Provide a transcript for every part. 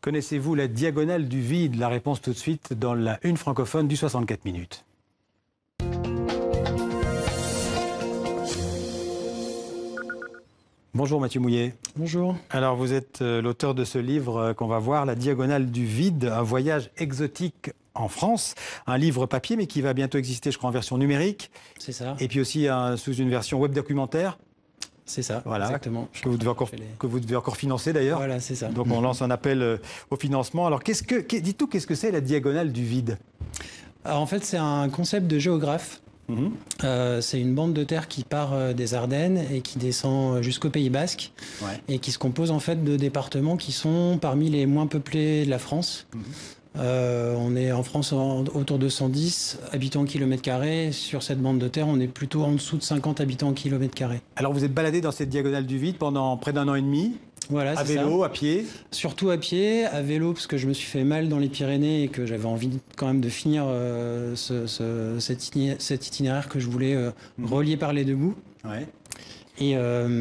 Connaissez-vous la diagonale du vide? La réponse tout de suite dans la une francophone du 64 minutes. Bonjour Mathieu Mouillet. Bonjour. Alors vous êtes l'auteur de ce livre qu'on va voir, La diagonale du vide, un voyage exotique en France. Un livre papier mais qui va bientôt exister, je crois, en version numérique. C'est ça. Et puis aussi sous une version web documentaire. C'est ça, voilà, exactement. Que vous devez encore financer d'ailleurs. Voilà, c'est ça. Donc on lance un appel au financement. Alors dites-nous, qu'est-ce que c'est la diagonale du vide? Alors, en fait, c'est un concept de géographe. C'est une bande de terre qui part des Ardennes et qui descend jusqu'au Pays Basque, et qui se compose en fait de départements qui sont parmi les moins peuplés de la France. On est en France autour de 110 habitants au kilomètre carré. Sur cette bande de terre, on est plutôt en dessous de 50 habitants au kilomètre carré. Alors vous êtes baladé dans cette diagonale du vide pendant près d'1 an et demi. Voilà, à vélo, à pied? Surtout à pied, à vélo, parce que je me suis fait mal dans les Pyrénées et que j'avais envie quand même de finir cet itinéraire que je voulais relier par les deux bouts. Ouais. Et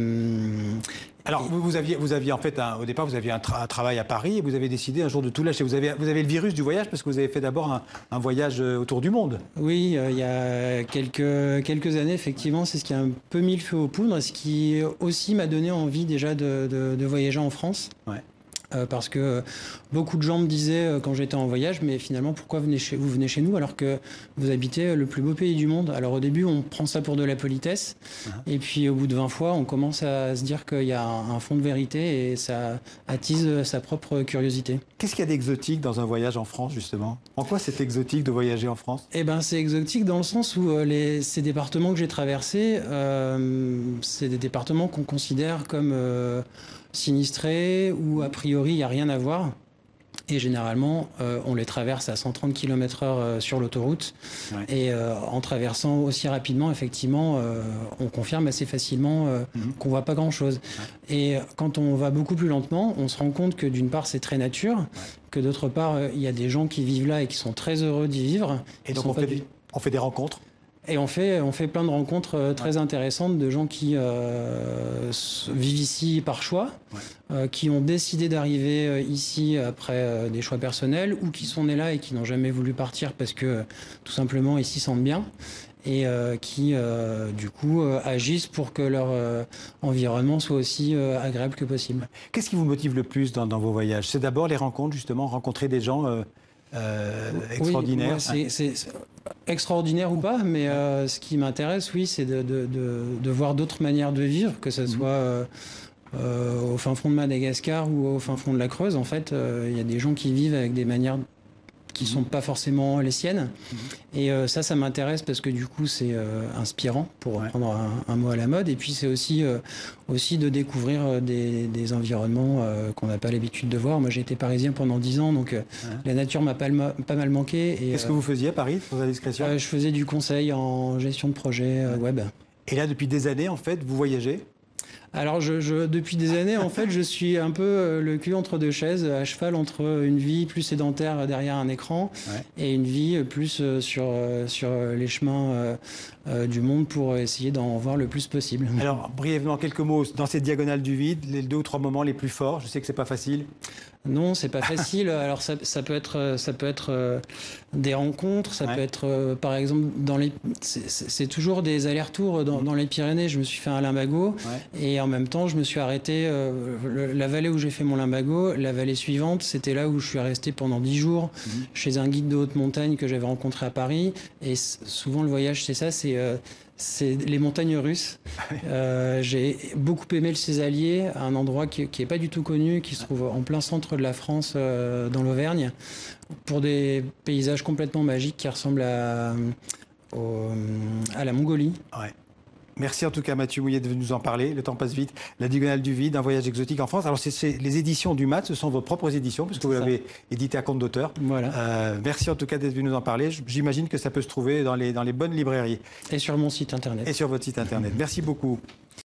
alors, vous aviez en fait, au départ, vous aviez un travail à Paris et vous avez décidé un jour de tout lâcher. Vous avez le virus du voyage parce que vous avez fait d'abord un voyage autour du monde. Oui, il y a quelques années, effectivement, c'est ce qui a un peu mis le feu aux poudres, ce qui aussi m'a donné envie déjà de voyager en France. Ouais. Parce que beaucoup de gens me disaient quand j'étais en voyage, mais finalement, pourquoi vous venez chez nous alors que vous habitez le plus beau pays du monde? Alors au début, on prend ça pour de la politesse, et puis au bout de 20 fois, on commence à se dire qu'il y a un fond de vérité et ça attise sa propre curiosité. Qu'est-ce qu'il y a d'exotique dans un voyage en France, justement? En quoi c'est exotique de voyager en France? Eh ben, c'est exotique dans le sens où ces départements que j'ai traversés, c'est des départements qu'on considère comme sinistrés, où a priori il n'y a rien à voir. Et généralement, on les traverse à 130 km/h sur l'autoroute. Ouais. Et en traversant aussi rapidement, effectivement, on confirme assez facilement qu'on ne voit pas grand-chose. Ouais. Et quand on va beaucoup plus lentement, on se rend compte que d'une part, c'est très nature, que d'autre part, il y a des gens qui vivent là et qui sont très heureux d'y vivre. Et donc on fait des rencontres? Et on fait plein de rencontres très intéressantes de gens qui vivent ici par choix, qui ont décidé d'arriver ici après des choix personnels, ou qui sont nés là et qui n'ont jamais voulu partir parce que tout simplement ils s'y sentent bien, et qui du coup agissent pour que leur environnement soit aussi agréable que possible. Qu'est-ce qui vous motive le plus dans vos voyages? C'est d'abord les rencontres, justement, rencontrer des gens extraordinaires. Oui, c'est extraordinaire ou pas, mais ce qui m'intéresse, oui, c'est de voir d'autres manières de vivre, que ce soit au fin fond de Madagascar ou au fin fond de la Creuse. En fait, il y a des gens qui vivent avec des manières qui ne sont pas forcément les siennes. Et ça m'intéresse parce que du coup, c'est inspirant, pour reprendre un mot à la mode. Et puis, c'est aussi de découvrir des environnements qu'on n'a pas l'habitude de voir. Moi, j'ai été parisien pendant 10 ans, donc la nature m'a pas mal manqué. Qu'est-ce que vous faisiez à Paris, pour la discrétion? Je faisais du conseil en gestion de projet web. Et là, depuis des années, en fait, vous voyagez? Alors, depuis des années, en fait, je suis un peu le cul entre deux chaises, à cheval entre une vie plus sédentaire derrière un écran et une vie plus sur les chemins du monde pour essayer d'en voir le plus possible. Alors, brièvement, quelques mots dans cette diagonale du vide, les 2 ou 3 moments les plus forts. Je sais que c'est pas facile. Non, c'est pas facile. Alors ça peut être des rencontres, ça peut être par exemple c'est toujours des allers-retours dans les Pyrénées. Je me suis fait un limbago et en même temps je me suis arrêté la vallée où j'ai fait mon limbago, la vallée suivante, c'était là où je suis resté pendant 10 jours chez un guide de haute montagne que j'avais rencontré à Paris. Et souvent le voyage, c'est ça, c'est les montagnes russes. J'ai beaucoup aimé le Césalier, un endroit qui est pas du tout connu, qui se trouve en plein centre de la France, dans l'Auvergne, pour des paysages complètement magiques qui ressemblent à la Mongolie. Ouais. Merci en tout cas Mathieu Mouillet de nous en parler. Le temps passe vite. La diagonale du vide, un voyage exotique en France. Alors c'est les éditions du MAT, ce sont vos propres éditions puisque vous l'avez édité à compte d'auteur. Voilà. Merci en tout cas d'être venu nous en parler. J'imagine que ça peut se trouver dans les bonnes librairies. Et sur mon site internet. Et sur votre site internet. Merci beaucoup.